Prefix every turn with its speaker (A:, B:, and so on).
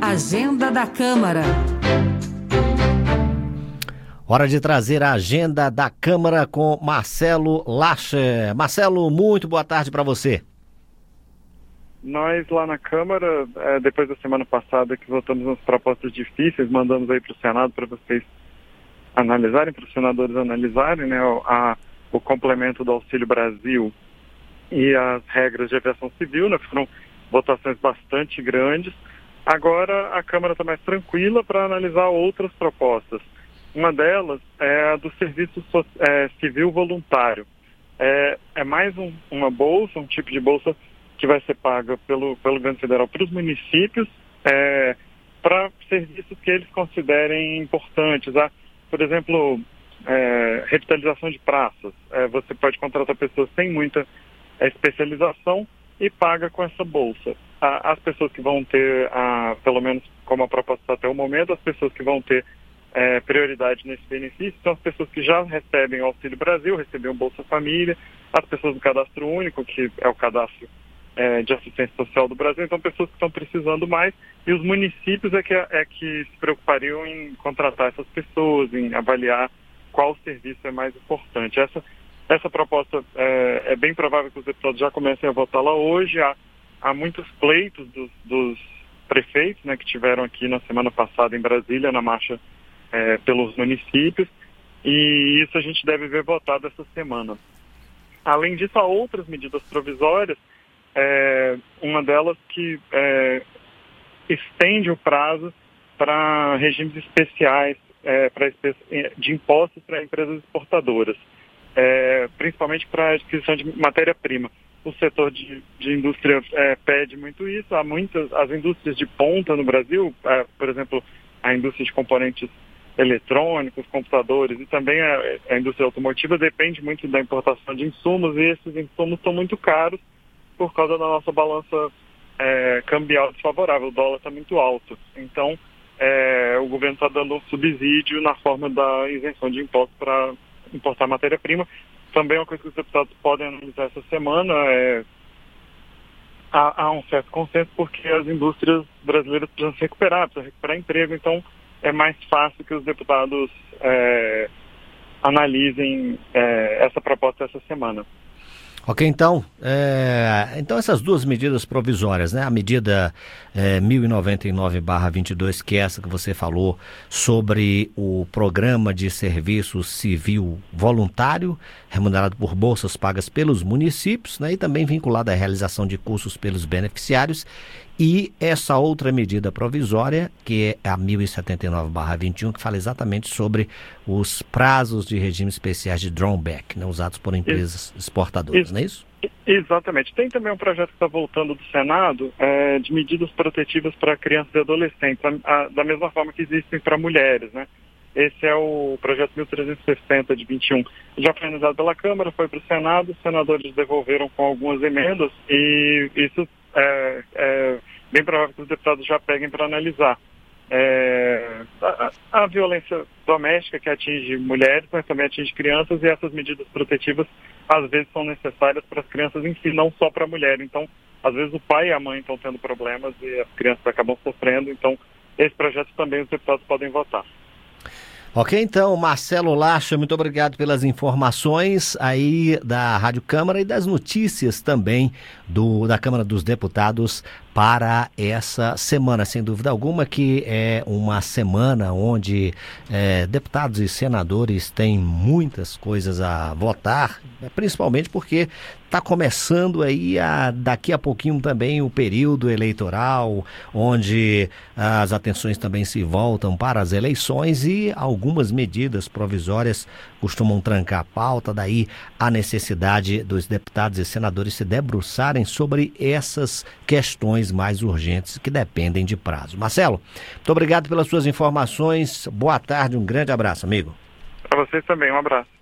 A: Agenda da Câmara.
B: Hora de trazer a agenda da Câmara com Marcelo Lacher. Marcelo, muito boa tarde para você.
C: Nós lá na Câmara, depois da semana passada que votamos nas propostas difíceis, mandamos aí para o Senado para vocês analisarem, para os senadores analisarem, né, o complemento do Auxílio Brasil e as regras de aviação civil, né, foram votações bastante grandes. Agora a Câmara está mais tranquila para analisar outras propostas. Uma delas é a do serviço civil voluntário. É mais uma bolsa, um tipo de bolsa que vai ser paga pelo governo federal para os municípios para serviços que eles considerem importantes. Por exemplo, revitalização de praças. Você pode contratar pessoas sem muita especialização e paga com essa bolsa. As pessoas que vão ter, pelo menos como a proposta está até o momento, as pessoas que vão ter prioridade nesse benefício são as pessoas que já recebem o Auxílio Brasil, recebiam Bolsa Família, as pessoas do Cadastro Único, que é o cadastro de assistência social do Brasil, então pessoas que estão precisando mais, e os municípios é que se preocupariam em contratar essas pessoas, em avaliar qual serviço é mais importante. Essa proposta é bem provável que os deputados já comecem a votá-la hoje. Há muitos pleitos dos prefeitos, né, que tiveram aqui na semana passada em Brasília, na marcha pelos municípios, e isso a gente deve ver votado essa semana. Além disso, há outras medidas provisórias, uma delas que estende o prazo para regimes especiais de impostos para empresas exportadoras, principalmente para a adquisição de matéria-prima. O setor de indústria pede muito isso. Há as indústrias de ponta no Brasil, por exemplo, a indústria de componentes eletrônicos, computadores, e também a indústria automotiva depende muito da importação de insumos, e esses insumos são muito caros por causa da nossa balança cambial desfavorável. O dólar está muito alto. Então, o governo está dando um subsídio na forma da isenção de impostos para importar matéria-prima. Também uma coisa que os deputados podem analisar essa semana há um certo consenso, porque as indústrias brasileiras precisam se recuperar emprego, então é mais fácil que os deputados analisem essa proposta essa semana.
B: Ok, então essas duas medidas provisórias, né? A medida 1099/22, que é essa que você falou, sobre o programa de serviço civil voluntário, remunerado por bolsas pagas pelos municípios, né? E também vinculada à realização de cursos pelos beneficiários, e essa outra medida provisória, que é a 1079/21, que fala exatamente sobre os prazos de regimes especiais de drawback, né, usados por empresas exportadoras, não é isso?
C: Exatamente. Tem também um projeto que está voltando do Senado de medidas protetivas para crianças e adolescentes, da mesma forma que existem para mulheres, né? Esse é o projeto 1360 de 21. Já foi analisado pela Câmara, foi para o Senado, os senadores devolveram com algumas emendas, e isso é bem provável que os deputados já peguem para analisar. A violência doméstica, que atinge mulheres, mas também atinge crianças, e essas medidas protetivas às vezes são necessárias para as crianças em si, não só para a mulher. Então, às vezes o pai e a mãe estão tendo problemas e as crianças acabam sofrendo. Então, esse projeto também os deputados podem votar.
B: Ok, então, Marcelo Lacher, muito obrigado pelas informações aí da Rádio Câmara e das notícias também da Câmara dos Deputados para essa semana. Sem dúvida alguma que é uma semana onde deputados e senadores têm muitas coisas a votar, principalmente porque está começando aí daqui a pouquinho também o período eleitoral, onde as atenções também se voltam para as eleições, e algumas medidas provisórias costumam trancar a pauta, daí a necessidade dos deputados e senadores se debruçarem sobre essas questões mais urgentes que dependem de prazo. Marcelo, muito obrigado pelas suas informações, boa tarde, um grande abraço, amigo.
C: Para vocês também, um abraço.